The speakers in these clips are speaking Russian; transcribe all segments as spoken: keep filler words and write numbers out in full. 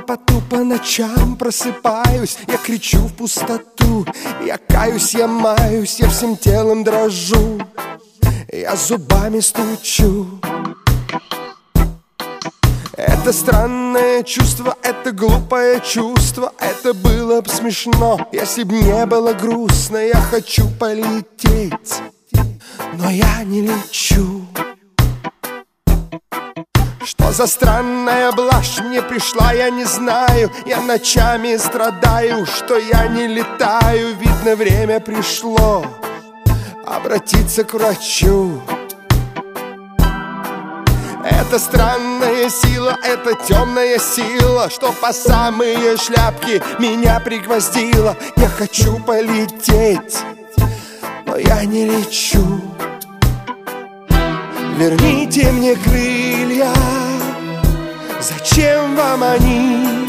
поту по ночам просыпаюсь, я кричу в пустоту. Я каюсь, я маюсь, я всем телом дрожу, я зубами стучу. Это странное чувство, это глупое чувство. Это было бы смешно, если б не было грустно. Я хочу полететь, но я не лечу. Что за странная блажь мне пришла, я не знаю. Я ночами страдаю, что я не летаю. Видно, время пришло обратиться к врачу. Это странная сила, это темная сила, что по самые шляпки меня пригвоздила. Я хочу полететь, но я не лечу. Верните мне крылья, зачем вам они?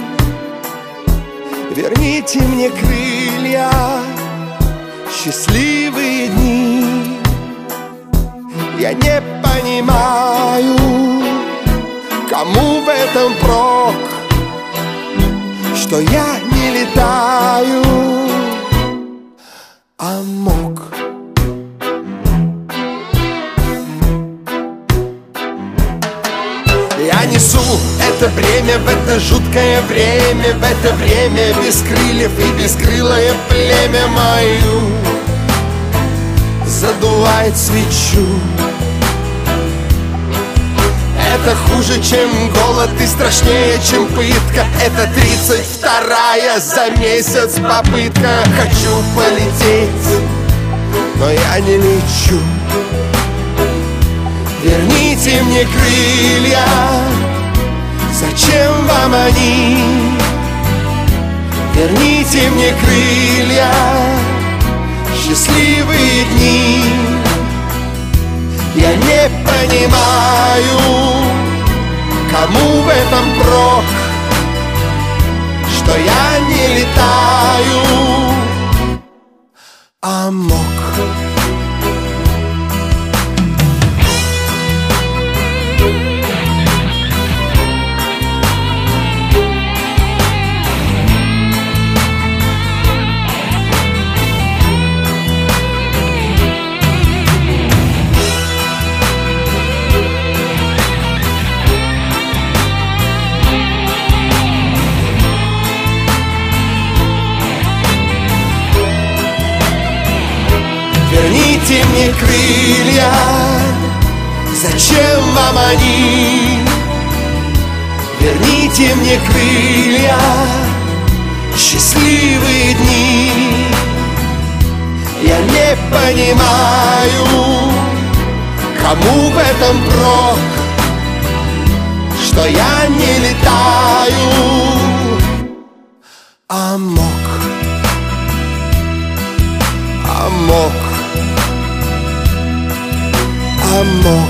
Верните мне крылья, счастливые дни. Я не понимаю, кому в этом прок, что я не летаю, а мог. Я несу это бремя в это жуткое время, в это время без крыльев и бескрылое племя мою задувает свечу. Это хуже, чем голод и страшнее, чем пытка. Это тридцать вторая за месяц попытка. Хочу полететь, но я не лечу. Верните мне крылья, зачем вам они? Верните мне крылья, счастливые дни. Я не понимаю, кому в этом прок, что я не летаю, а мог. Верните мне крылья, зачем вам они? Верните мне крылья, счастливые дни. Я не понимаю, кому в этом прок, что я не летаю, а мог, а мог. Amor.